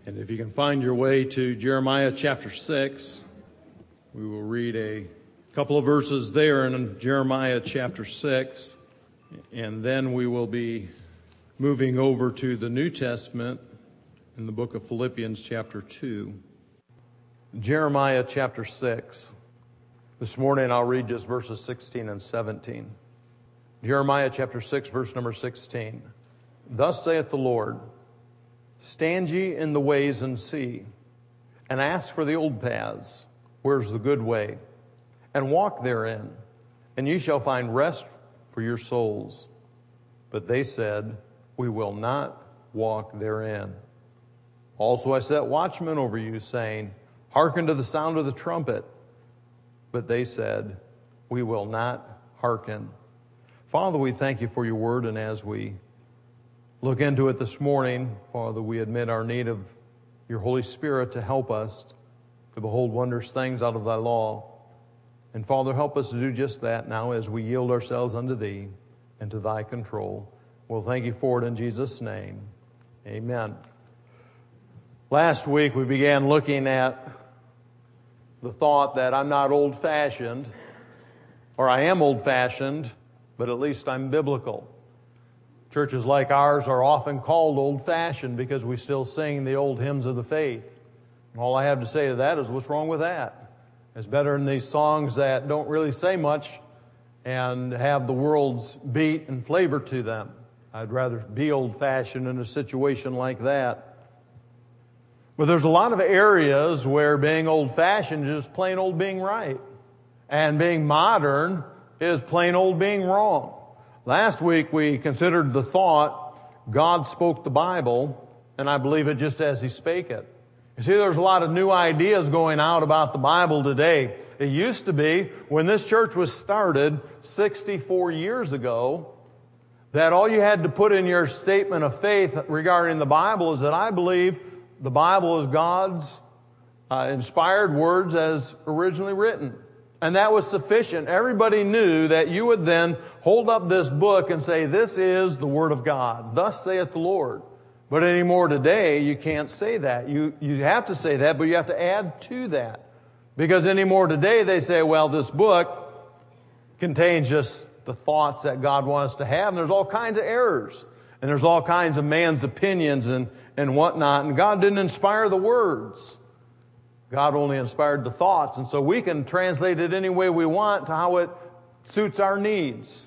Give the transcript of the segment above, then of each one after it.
And if you can find your way to Jeremiah chapter 6, we will read a couple of verses there in Jeremiah chapter 6, and then we will be moving over to the New Testament in the book of Philippians chapter 2. Jeremiah chapter 6. This morning I'll read just verses 16 and 17. Jeremiah chapter 6, verse number 16. Thus saith the Lord, stand ye in the ways and see, and ask for the old paths, where's the good way, and walk therein, and ye shall find rest for your souls. But they said, we will not walk therein. Also I set watchmen over you, saying, hearken to the sound of the trumpet. But they said, we will not hearken. Father, we thank you for your word, and as we look into it this morning, Father, we admit our need of your Holy Spirit to help us to behold wondrous things out of thy law. And Father, help us to do just that now as we yield ourselves unto thee and to thy control. We'll thank you for it in Jesus' name. Amen. Last week we began looking at the thought that I'm not old-fashioned, or I am old-fashioned, but at least I'm biblical. Churches like ours are often called old-fashioned because we still sing the old hymns of the faith. And all I have to say to that is, what's wrong with that? It's better than these songs that don't really say much and have the world's beat and flavor to them. I'd rather be old-fashioned in a situation like that. But there's a lot of areas where being old-fashioned is just plain old being right. And being modern is plain old being wrong. Last week we considered the thought, God spoke the Bible, and I believe it just as He spake it. You see, there's a lot of new ideas going out about the Bible today. It used to be, when this church was started 64 years ago, that all you had to put in your statement of faith regarding the Bible is that I believe the Bible is God's inspired words as originally written. And that was sufficient. Everybody knew that you would then hold up this book and say, this is the Word of God. Thus saith the Lord. But anymore today, you can't say that. You have to say that, but you have to add to that. Because anymore today, they say, well, this book contains just the thoughts that God wants us to have. And there's all kinds of errors. And there's all kinds of man's opinions and whatnot. And God didn't inspire the words. God only inspired the thoughts, and so we can translate it any way we want to how it suits our needs.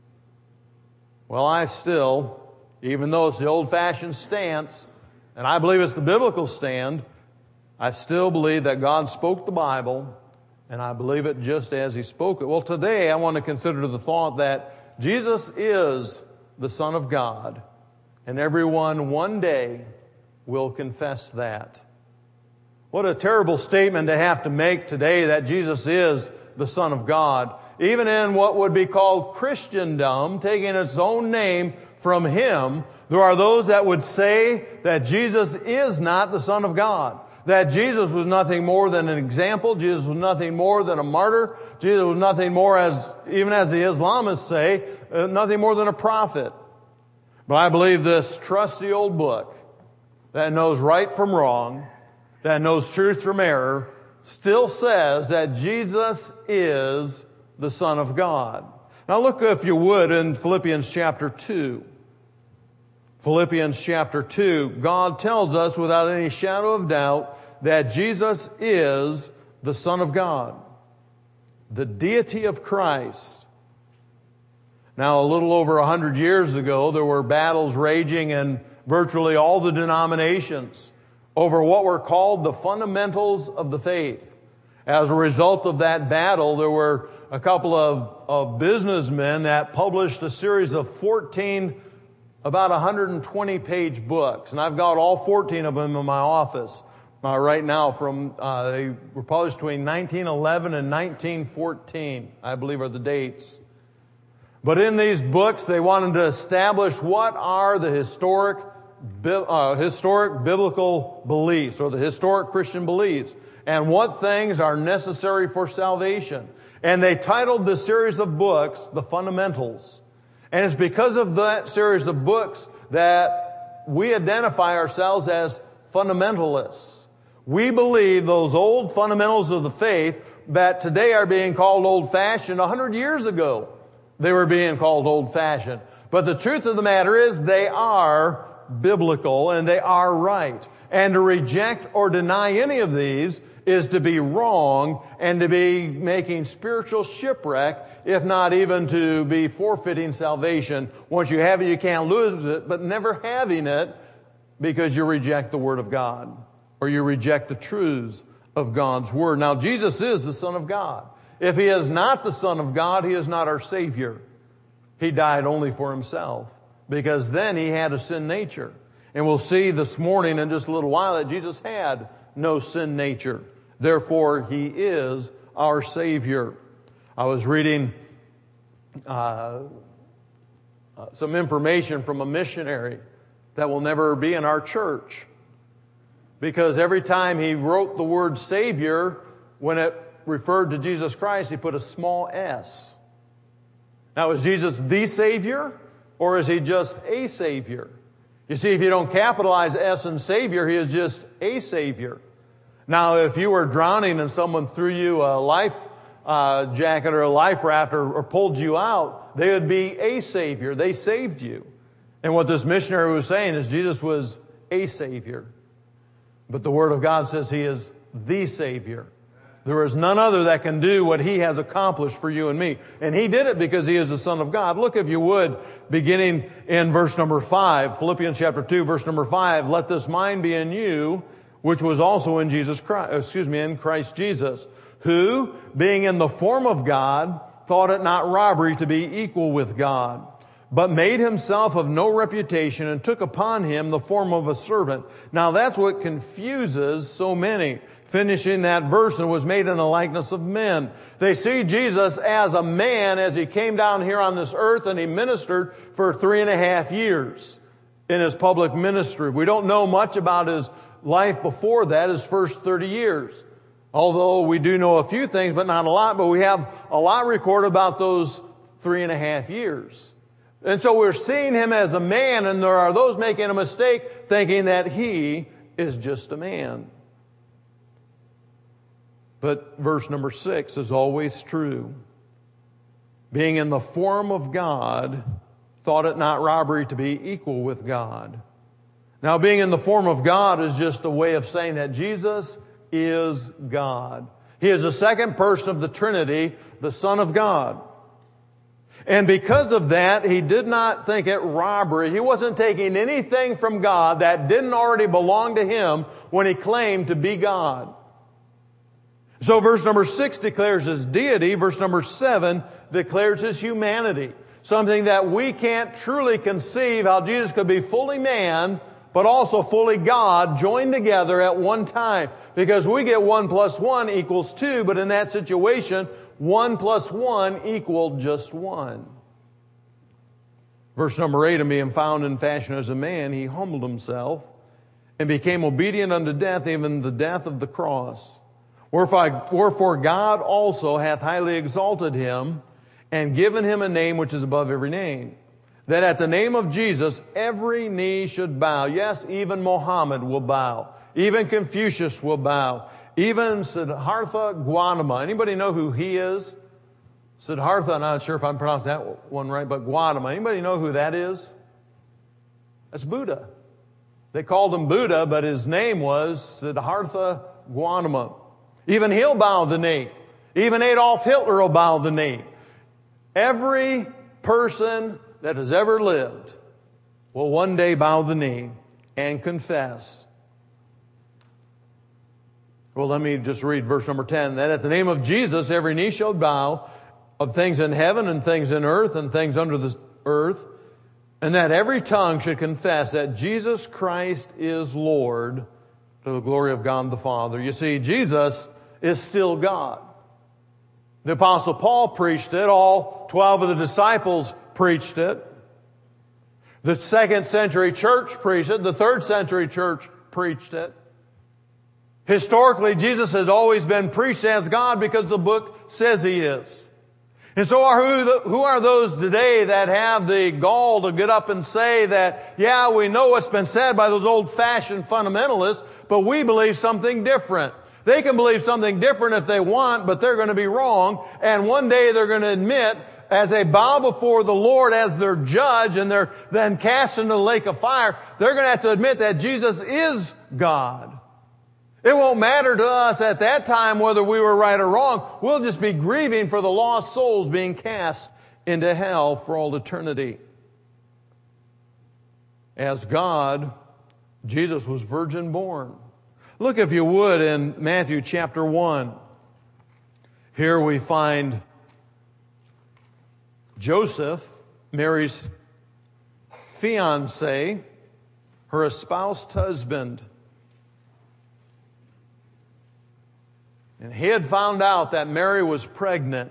Well, I still, even though it's the old-fashioned stance, and I believe it's the biblical stand, I still believe that God spoke the Bible, and I believe it just as He spoke it. Well, today I want to consider the thought that Jesus is the Son of God, and everyone one day will confess that. What a terrible statement to have to make today, that Jesus is the Son of God. Even in what would be called Christendom, taking its own name from Him, there are those that would say that Jesus is not the Son of God. That Jesus was nothing more than an example. Jesus was nothing more than a martyr. Jesus was nothing more, even as the Islamists say, nothing more than a prophet. But I believe this trusty old book that knows right from wrong, that knows truth from error, still says that Jesus is the Son of God. Now look, if you would, in Philippians chapter 2. Philippians chapter 2, God tells us without any shadow of doubt that Jesus is the Son of God. The deity of Christ. Now, a little over 100 years ago, there were battles raging in virtually all the denominations over what were called the fundamentals of the faith. As a result of that battle, there were a couple of businessmen that published a series of 14, about 120-page books. And I've got all 14 of them in my office right now. They were published between 1911 and 1914, I believe are the dates. But in these books, they wanted to establish what are the historic biblical beliefs, or the historic Christian beliefs, and what things are necessary for salvation. And they titled this series of books, The Fundamentals. And it's because of that series of books that we identify ourselves as fundamentalists. We believe those old fundamentals of the faith that today are being called old-fashioned. 100 years ago, they were being called old-fashioned. But the truth of the matter is they are biblical and they are right. And to reject or deny any of these is to be wrong and to be making spiritual shipwreck, if not even to be forfeiting salvation. Once you have it, you can't lose it, but never having it because you reject the Word of God or you reject the truths of God's Word. Now, Jesus is the Son of God. If He is not the Son of God, He is not our Savior. He died only for Himself because then He had a sin nature. And we'll see this morning in just a little while that Jesus had no sin nature. Therefore, He is our Savior. I was reading some information from a missionary that will never be in our church. Because every time he wrote the word Savior, when it referred to Jesus Christ, he put a small s. Now, is Jesus the Savior, or is He just a Savior? You see, if you don't capitalize S in Savior, He is just a Savior. Now, if you were drowning and someone threw you a life jacket or a life raft or pulled you out, they would be a Savior. They saved you. And what this missionary was saying is Jesus was a Savior. But the Word of God says He is the Savior. There is none other that can do what He has accomplished for you and me. And He did it because He is the Son of God. Look, if you would, beginning in verse number 5, Philippians chapter 2, verse number 5, let this mind be in you, which was also in in Christ Jesus, who, being in the form of God, thought it not robbery to be equal with God, but made Himself of no reputation and took upon Him the form of a servant. Now that's what confuses so many. Finishing that verse, and was made in the likeness of men. They see Jesus as a man as He came down here on this earth and He ministered for 3.5 years in His public ministry. We don't know much about His life before that, His first 30 years. Although we do know a few things, but not a lot, but we have a lot recorded about those 3.5 years. And so we're seeing Him as a man, and there are those making a mistake thinking that He is just a man. But verse number 6 is always true. Being in the form of God, thought it not robbery to be equal with God. Now, being in the form of God is just a way of saying that Jesus is God. He is the second person of the Trinity, the Son of God. And because of that, He did not think it robbery. He wasn't taking anything from God that didn't already belong to Him when He claimed to be God. So verse number 6 declares His deity. Verse number 7 declares His humanity. Something that we can't truly conceive how Jesus could be fully man, but also fully God, joined together at one time. Because we get 1 + 1 = 2, but in that situation, 1 + 1 equaled just 1. Verse number 8, and being found in fashion as a man, He humbled Himself and became obedient unto death, even the death of the cross. Wherefore God also hath highly exalted Him and given Him a name which is above every name, that at the name of Jesus every knee should bow. Yes, even Mohammed will bow. Even Confucius will bow. Even Siddhartha Gautama. Anybody know who he is? Siddhartha, I'm not sure if I'm pronouncing that one right, but Gautama. Anybody know who that is? That's Buddha. They called him Buddha, but his name was Siddhartha Gautama. Even he'll bow the knee. Even Adolf Hitler will bow the knee. Every person that has ever lived will one day bow the knee and confess. Well, let me just read verse number 10. That at the name of Jesus every knee shall bow, of things in heaven and things in earth and things under the earth, and that every tongue should confess that Jesus Christ is Lord, to the glory of God the Father. You see, Jesus is still God. The Apostle Paul preached it. All 12 of the disciples preached it. The 2nd century church preached it. The 3rd century church preached it. Historically, Jesus has always been preached as God because the book says He is. And so who are those today that have the gall to get up and say that, yeah, we know what's been said by those old-fashioned fundamentalists, but we believe something different. They can believe something different if they want, but they're going to be wrong. And one day they're going to admit, as they bow before the Lord as their judge and they're then cast into the lake of fire, they're going to have to admit that Jesus is God. It won't matter to us at that time whether we were right or wrong. We'll just be grieving for the lost souls being cast into hell for all eternity. As God, Jesus was virgin born. Look, if you would, in Matthew chapter 1. Here we find Joseph, Mary's fiancé, her espoused husband. And he had found out that Mary was pregnant.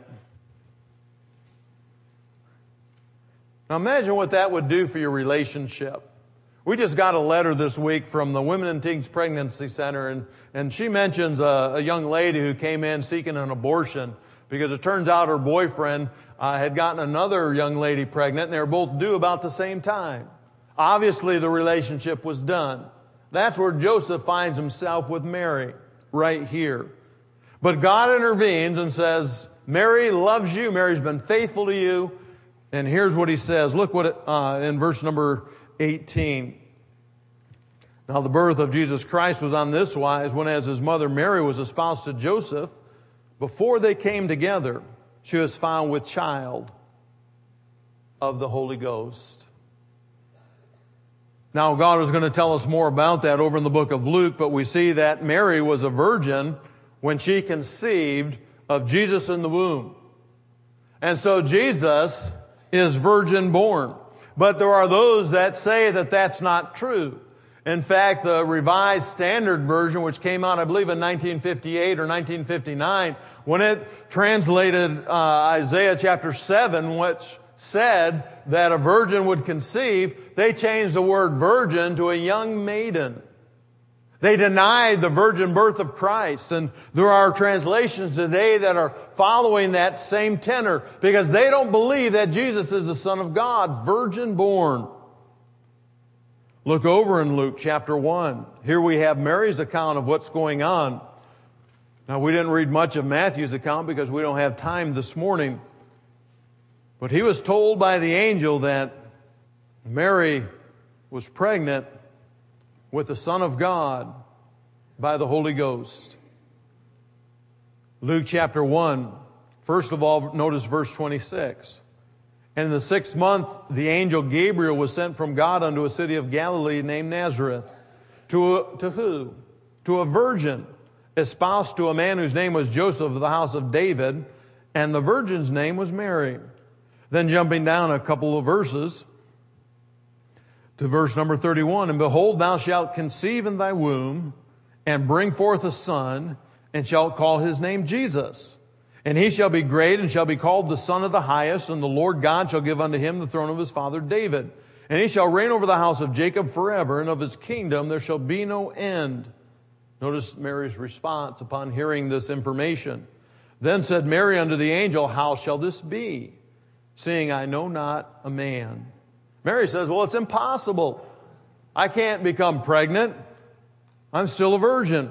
Now imagine what that would do for your relationship. We just got a letter this week from the Women and Teens Pregnancy Center, and she mentions a young lady who came in seeking an abortion because it turns out her boyfriend had gotten another young lady pregnant, and they were both due about the same time. Obviously, the relationship was done. That's where Joseph finds himself with Mary, right here. But God intervenes and says, Mary loves you. Mary's been faithful to you. And here's what he says. Look what in verse number 18. Now the birth of Jesus Christ was on this wise, when as his mother Mary was espoused to Joseph, before they came together, she was found with child of the Holy Ghost. Now God is going to tell us more about that over in the book of Luke, but we see that Mary was a virgin when she conceived of Jesus in the womb. And so Jesus is virgin born. But there are those that say that that's not true. In fact, the Revised Standard Version, which came out, I believe, in 1958 or 1959, when it translated Isaiah chapter 7, which said that a virgin would conceive, they changed the word virgin to a young maiden. They denied the virgin birth of Christ. And there are translations today that are following that same tenor because they don't believe that Jesus is the Son of God, virgin born. Look over in Luke chapter 1. Here we have Mary's account of what's going on. Now, we didn't read much of Matthew's account because we don't have time this morning. But he was told by the angel that Mary was pregnant with the Son of God by the Holy Ghost. Luke chapter 1. First of all, notice verse 26. And in the 6th month, the angel Gabriel was sent from God unto a city of Galilee named Nazareth. To who? To a virgin, espoused to a man whose name was Joseph of the house of David, and the virgin's name was Mary. Then jumping down a couple of verses, to verse number 31, and behold, thou shalt conceive in thy womb, and bring forth a son, and shalt call his name Jesus. And he shall be great, and shall be called the Son of the Highest, and the Lord God shall give unto him the throne of his father David. And he shall reign over the house of Jacob forever, and of his kingdom there shall be no end. Notice Mary's response upon hearing this information. Then said Mary unto the angel, how shall this be, seeing I know not a man? Mary says, well, it's impossible. I can't become pregnant. I'm still a virgin.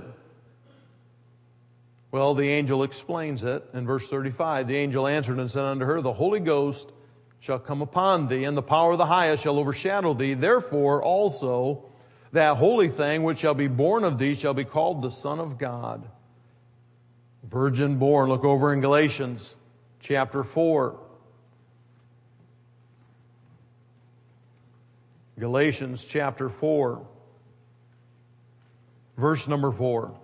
Well, the angel explains it in verse 35. The angel answered and said unto her, the Holy Ghost shall come upon thee, and the power of the highest shall overshadow thee. Therefore also that holy thing which shall be born of thee shall be called the Son of God. Virgin born. Look over in Galatians chapter 4. Galatians chapter 4, verse number 4.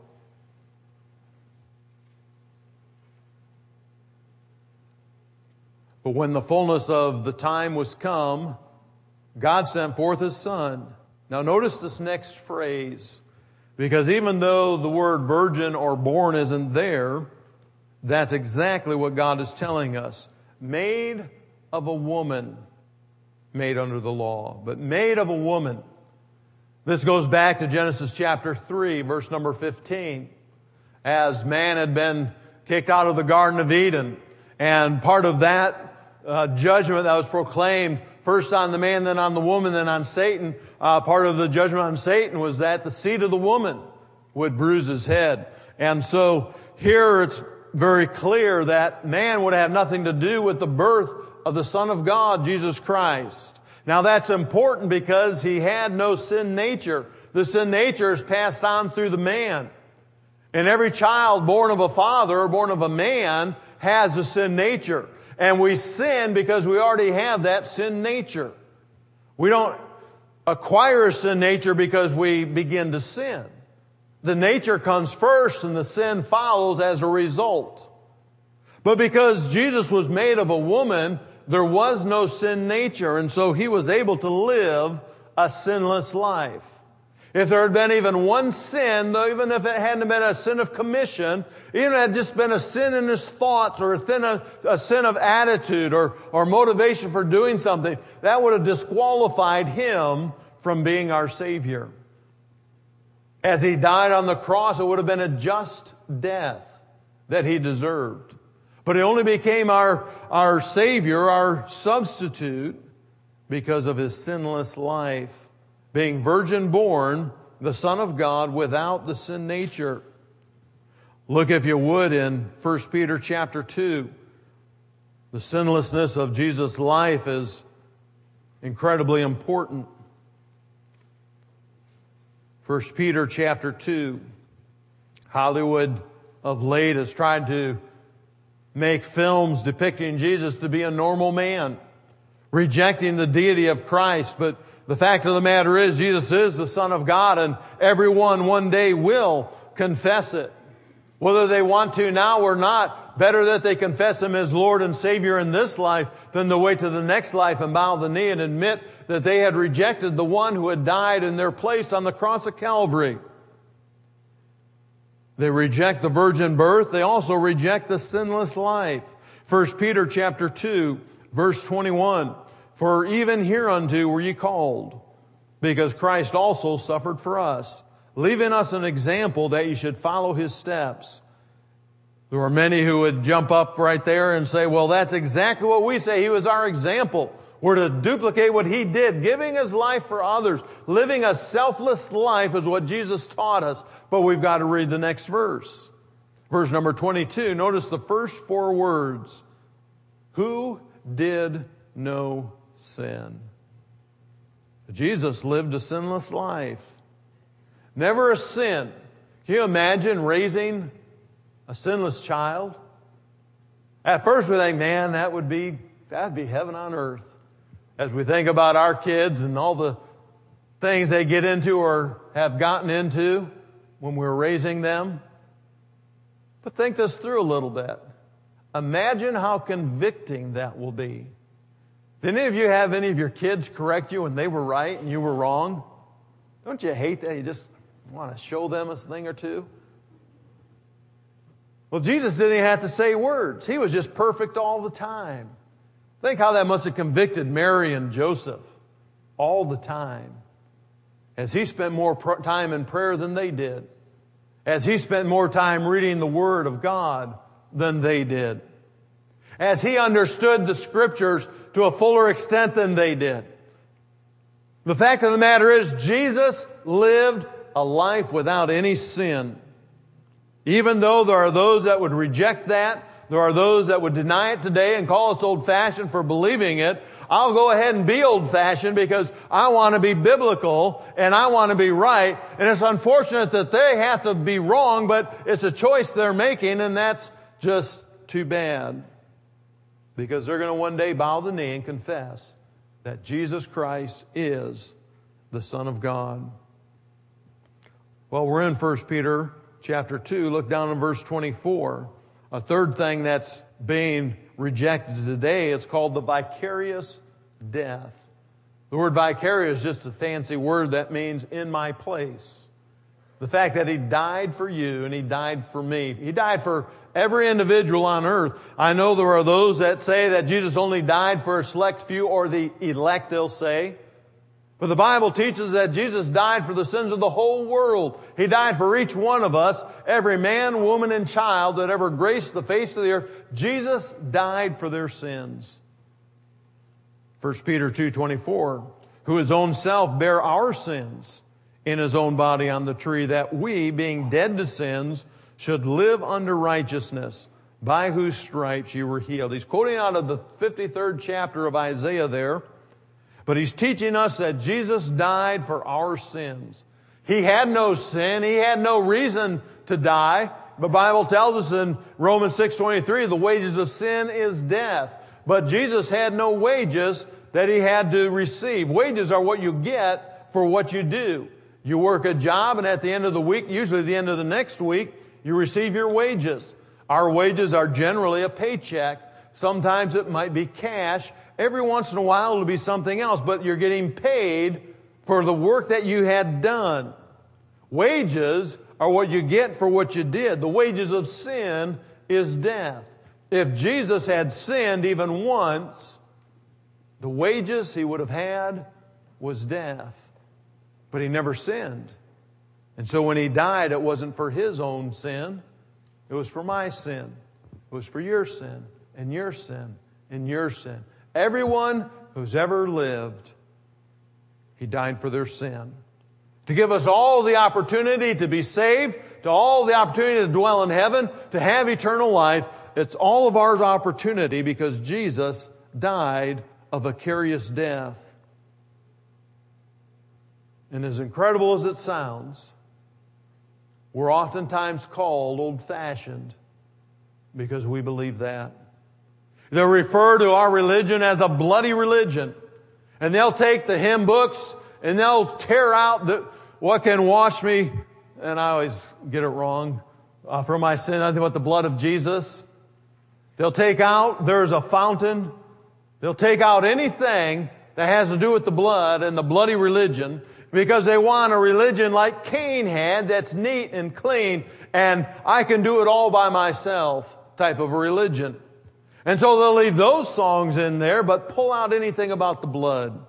But when the fullness of the time was come, God sent forth His Son. Now notice this next phrase, because even though the word virgin or born isn't there, that's exactly what God is telling us. Made of a woman, made under the law, but made of a woman. This goes back to Genesis chapter 3, verse number 15. As man had been kicked out of the Garden of Eden, And part of that judgment that was proclaimed first on the man, then on the woman, then on Satan, part of the judgment on Satan was that the seed of the woman would bruise his head. And so here it's very clear that man would have nothing to do with the birth of the Son of God, Jesus Christ. Now that's important because he had no sin nature. The sin nature is passed on through the man. And every child born of a father or born of a man has a sin nature. And we sin because we already have that sin nature. We don't acquire a sin nature because we begin to sin. The nature comes first and the sin follows as a result. But because Jesus was made of a woman, there was no sin nature, and so he was able to live a sinless life. If there had been even one sin, though even if it hadn't been a sin of commission, even if it had just been a sin in his thoughts or a sin of attitude or motivation for doing something, that would have disqualified him from being our Savior. As he died on the cross, it would have been a just death that he deserved. But he only became our Savior, our substitute, because of his sinless life. Being virgin born, the Son of God without the sin nature. Look, if you would, in 1 Peter chapter 2. The sinlessness of Jesus' life is incredibly important. 1 Peter chapter 2. Hollywood of late has tried to make films depicting Jesus to be a normal man, rejecting the deity of Christ. But the fact of the matter is, Jesus is the Son of God, and everyone one day will confess it. Whether they want to now or not, better that they confess Him as Lord and Savior in this life than to wait to the next life and bow the knee and admit that they had rejected the one who had died in their place on the cross of Calvary. They reject the virgin birth. They also reject the sinless life. 1 Peter chapter 2, verse 21. For even hereunto were ye called, because Christ also suffered for us, leaving us an example that ye should follow His steps. There were many who would jump up right there and say, well, that's exactly what we say. He was our example. We're to duplicate what He did, giving His life for others. Living a selfless life is what Jesus taught us. But we've got to read the next verse. Verse number 22. Notice the first four words. Who did no sin? Jesus lived a sinless life. Never a sin. Can you imagine raising a sinless child? At first we think, man, that'd be heaven on earth. As we think about our kids and all the things they get into or have gotten into when we're raising them. But think this through a little bit. Imagine how convicting that will be. Did any of you have any of your kids correct you when they were right and you were wrong? Don't you hate that? You just want to show them a thing or two? Well, Jesus didn't even have to say words. He was just perfect all the time. Think how that must have convicted Mary and Joseph all the time. As he spent more time in prayer than they did. As he spent more time reading the Word of God than they did. As he understood the Scriptures to a fuller extent than they did. The fact of the matter is, Jesus lived a life without any sin. Even though there are those that would reject that, there are those that would deny it today and call us old-fashioned for believing it. I'll go ahead and be old-fashioned because I want to be biblical and I want to be right. And it's unfortunate that they have to be wrong, but it's a choice they're making, and that's just too bad. Because they're going to one day bow the knee and confess that Jesus Christ is the Son of God. Well, we're in 1 Peter chapter 2. Look down in verse 24. A third thing that's being rejected today is called the vicarious death. The word vicarious is just a fancy word that means in my place. The fact that He died for you and He died for me. He died for every individual on earth. I know there are those that say that Jesus only died for a select few, or the elect, they'll say. But the Bible teaches that Jesus died for the sins of the whole world. He died for each one of us, every man, woman, and child that ever graced the face of the earth. Jesus died for their sins. 1 Peter 2:24, who his own self bare our sins in his own body on the tree, that we, being dead to sins, should live unto righteousness, by whose stripes you were healed. He's quoting out of the 53rd chapter of Isaiah there. But he's teaching us that Jesus died for our sins. He had no sin. He had no reason to die. The Bible tells us in Romans 6:23, the wages of sin is death. But Jesus had no wages that he had to receive. Wages are what you get for what you do. You work a job, and at the end of the week, usually the end of the next week, you receive your wages. Our wages are generally a paycheck. Sometimes it might be cash. Every once in a while it'll be something else, but you're getting paid for the work that you had done. Wages are what you get for what you did. The wages of sin is death. If Jesus had sinned even once, the wages he would have had was death. But he never sinned. And so when he died, it wasn't for his own sin. It was for my sin. It was for your sin, and your sin, and your sin. Everyone who's ever lived, he died for their sin. To give us all the opportunity to be saved, to all the opportunity to dwell in heaven, to have eternal life. It's all of our opportunity because Jesus died a vicarious death. And as incredible as it sounds, we're oftentimes called old-fashioned because we believe that. They'll refer to our religion as a bloody religion. And they'll take the hymn books and they'll tear out what can wash me, and I always get it wrong, from my sin, nothing but the blood of Jesus. They'll take out, there's a fountain. They'll take out anything that has to do with the blood and the bloody religion because they want a religion like Cain had that's neat and clean and I can do it all by myself type of a religion. And so they'll leave those songs in there, but pull out anything about the blood.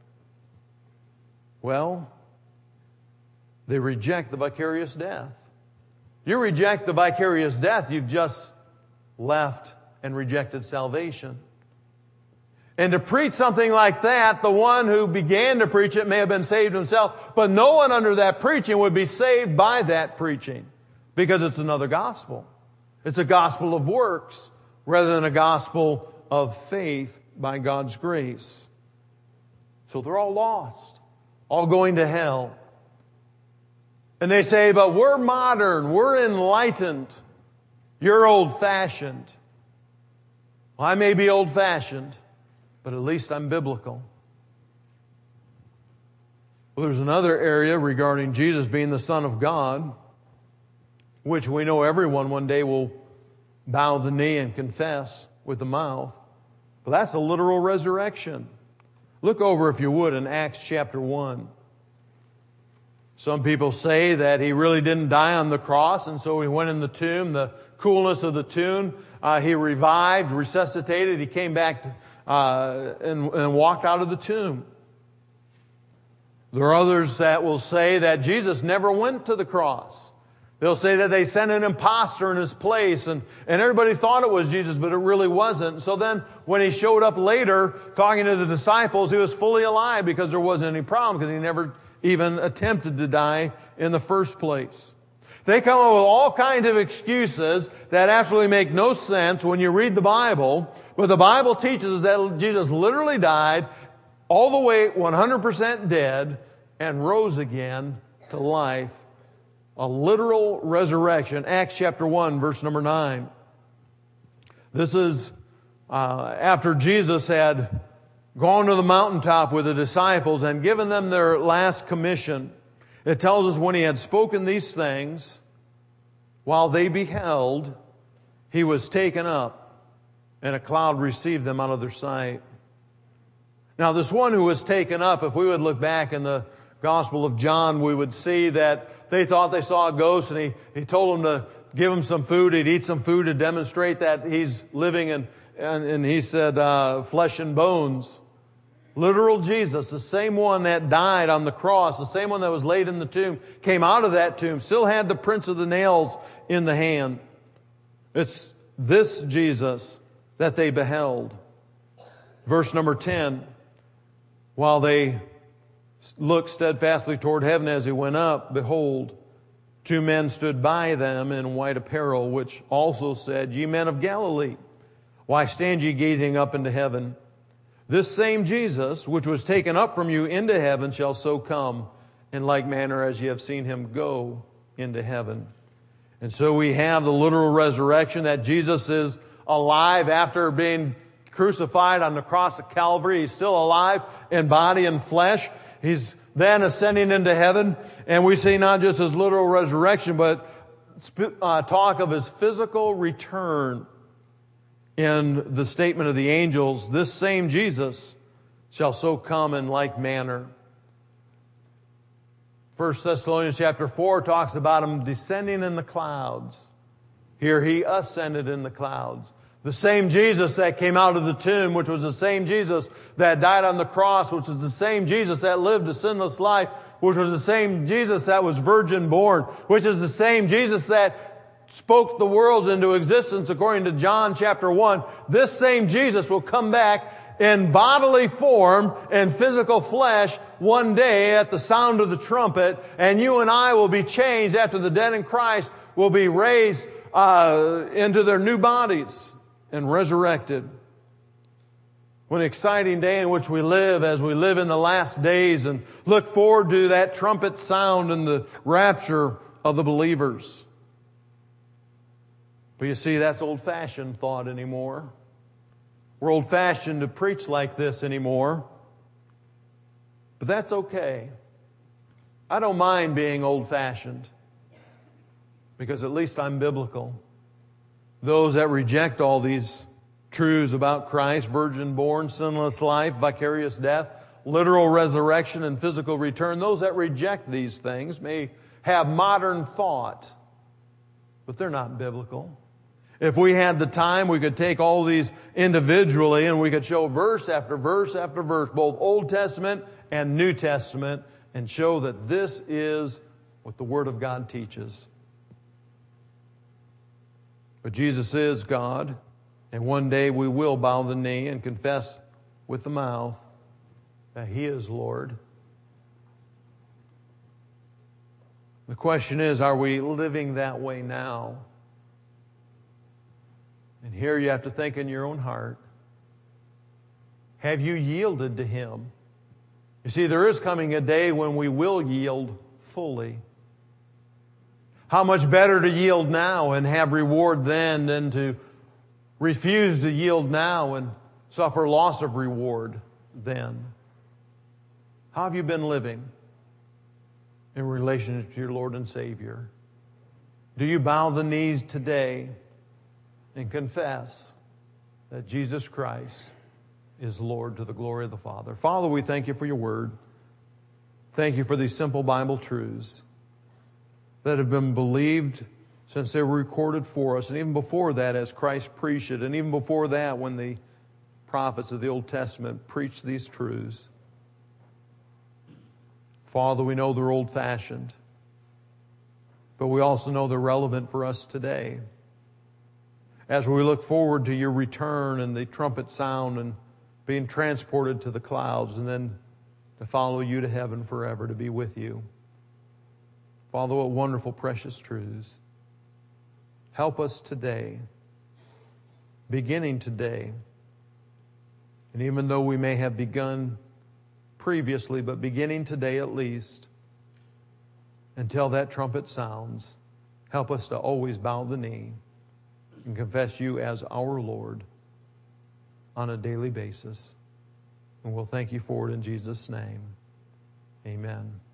Well, they reject the vicarious death. You reject the vicarious death, you've just left and rejected salvation. And to preach something like that, the one who began to preach it may have been saved himself, but no one under that preaching would be saved by that preaching because it's another gospel. It's a gospel of works rather than a gospel of faith by God's grace. So they're all lost, all going to hell. And they say, but we're modern, we're enlightened, you're old-fashioned. Well, I may be old-fashioned, but at least I'm biblical. Well, there's another area regarding Jesus being the Son of God, which we know everyone one day will bow the knee and confess with the mouth. But that's a literal resurrection. Look over, if you would, in Acts chapter 1. Some people say that he really didn't die on the cross, and so he went in the tomb. The coolness of the tomb, he revived, resuscitated. He came back and walked out of the tomb. There are others that will say that Jesus never went to the cross. They'll say that they sent an imposter in his place, and everybody thought it was Jesus, but it really wasn't. So then when he showed up later talking to the disciples, he was fully alive because there wasn't any problem, because he never even attempted to die in the first place. They come up with all kinds of excuses that absolutely make no sense when you read the Bible, but the Bible teaches us that Jesus literally died all the way 100% dead and rose again to life. A literal resurrection. Acts chapter 1, verse number 9. This is after Jesus had gone to the mountaintop with the disciples and given them their last commission. It tells us when he had spoken these things, while they beheld, he was taken up, and a cloud received them out of their sight. Now, this one who was taken up, if we would look back in the Gospel of John, we would see that they thought they saw a ghost, and he told them to give him some food. He'd eat some food to demonstrate that he's living, and he said, flesh and bones. literal Jesus, the same one that died on the cross, the same one that was laid in the tomb, came out of that tomb, still had the prints of the nails in the hand. It's this Jesus that they beheld. Verse number 10, while they looked steadfastly toward heaven as he went up, behold, two men stood by them in white apparel, which also said, Ye men of Galilee, why stand ye gazing up into heaven? This same Jesus, which was taken up from you into heaven, shall so come in like manner as ye have seen him go into heaven. And so we have the literal resurrection, that Jesus is alive after being crucified on the cross of Calvary. He's still alive in body and flesh. He's then ascending into heaven. And we see not just his literal resurrection, but talk of his physical return in the statement of the angels. This same Jesus shall so come in like manner. 1 Thessalonians chapter 4 talks about him descending in the clouds. Here he ascended in the clouds. The same Jesus that came out of the tomb, which was the same Jesus that died on the cross, which was the same Jesus that lived a sinless life, which was the same Jesus that was virgin born, which is the same Jesus that spoke the worlds into existence according to John chapter 1. This same Jesus will come back in bodily form and physical flesh one day at the sound of the trumpet, and you and I will be changed after the dead in Christ will be raised into their new bodies and resurrected. What an exciting day in which we live as we live in the last days and look forward to that trumpet sound and the rapture of the believers. But you see, that's old-fashioned thought anymore. We're old-fashioned to preach like this anymore. But that's okay. I don't mind being old-fashioned because at least I'm biblical. Those that reject all these truths about Christ, virgin born, sinless life, vicarious death, literal resurrection and physical return, those that reject these things may have modern thought, but they're not biblical. If we had the time, we could take all these individually and we could show verse after verse after verse, both Old Testament and New Testament, and show that this is what the Word of God teaches. But Jesus is God, and one day we will bow the knee and confess with the mouth that He is Lord. The question is, are we living that way now? And here you have to think in your own heart. Have you yielded to Him? You see, there is coming a day when we will yield fully. How much better to yield now and have reward then than to refuse to yield now and suffer loss of reward then? How have you been living in relationship to your Lord and Savior? Do you bow the knees today and confess that Jesus Christ is Lord to the glory of the Father? Father, we thank You for Your Word. Thank You for these simple Bible truths that have been believed since they were recorded for us, and even before that as Christ preached it, and even before that when the prophets of the Old Testament preached these truths. Father, we know they're old-fashioned, but we also know they're relevant for us today. As we look forward to Your return and the trumpet sound and being transported to the clouds and then to follow You to heaven forever, to be with You. Father, what wonderful, precious truths. Help us today, beginning today, and even though we may have begun previously, but beginning today at least, until that trumpet sounds, help us to always bow the knee and confess You as our Lord on a daily basis. And we'll thank You for it in Jesus' name. Amen.